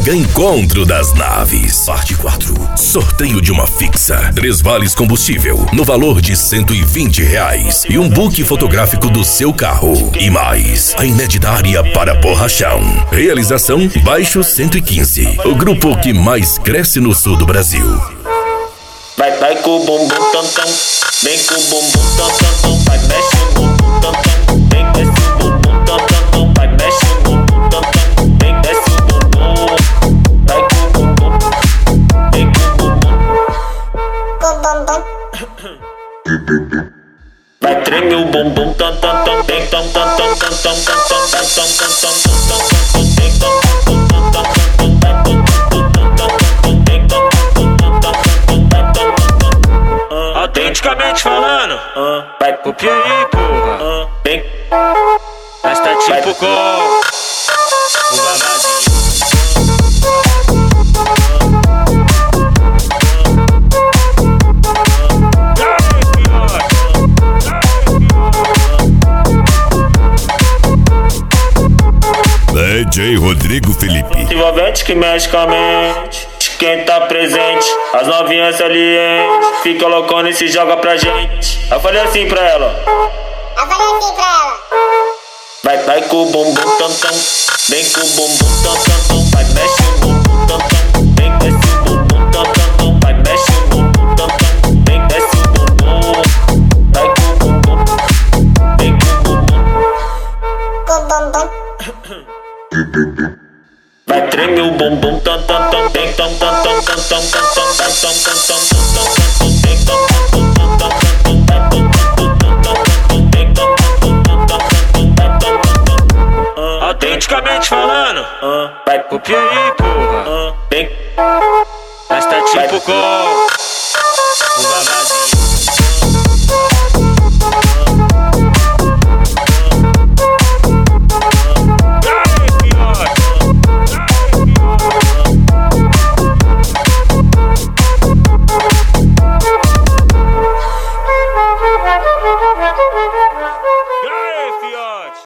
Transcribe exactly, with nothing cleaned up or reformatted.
Mega Encontro das Naves, parte quatro. Sorteio de uma fixa, três vales combustível, no valor de cento e vinte reais. E um book fotográfico do seu carro. E mais, a inédita área para borrachão. Realização Baixo cento e quinze, o grupo que mais cresce no sul do Brasil. Vai, vai com o bumbum tam tam, vem com o bumbum tam tam tam, vai mexe o bumbum tam tam, vem desce o bumbum tam tam tam, vai mexe o bumbum tam tam, vem desce o bumbum, vai com o bumbum, vem com o bumbum, com o bumbum, vai treme o bumbum tam tam tam, vem tam tam tam tam tam tam tam tam tam tam tam tam, vem tam tam tam tam tam. Autenticamente falando, uh, vai copia aí, porra. Uh, Vem, mas tá tipo com o vavazinho. D J Rodrigo Felipe. Envolvente que mexe com a mente. Quem tá presente, as novinhas salientes, fica loucona e se joga pra gente. Eu falei assim pra ela, Eu falei assim pra ela. vai, vai com o bumbum tam tam, vem com o bumbum tam tam tam, vai mexe o bumbum tam tam, vem desce o bumbum tam tam tam, vai mexe o bumbum tam tam, vem desce o bumbum, vai com o bumbum, vem com o bumbum, Com o bumbum. vai treme o bumbum tam tam tam, vem tam tam tam tam tam tam tam tam tam tam tam tam tam, vem tam tam tam tam tam tam tam tam, vem tam tam tam tam tam tam. Autenticamente falando, uh, Vai, copia aí, porra. uh, vem, Mas tá tipo com o vavazinho.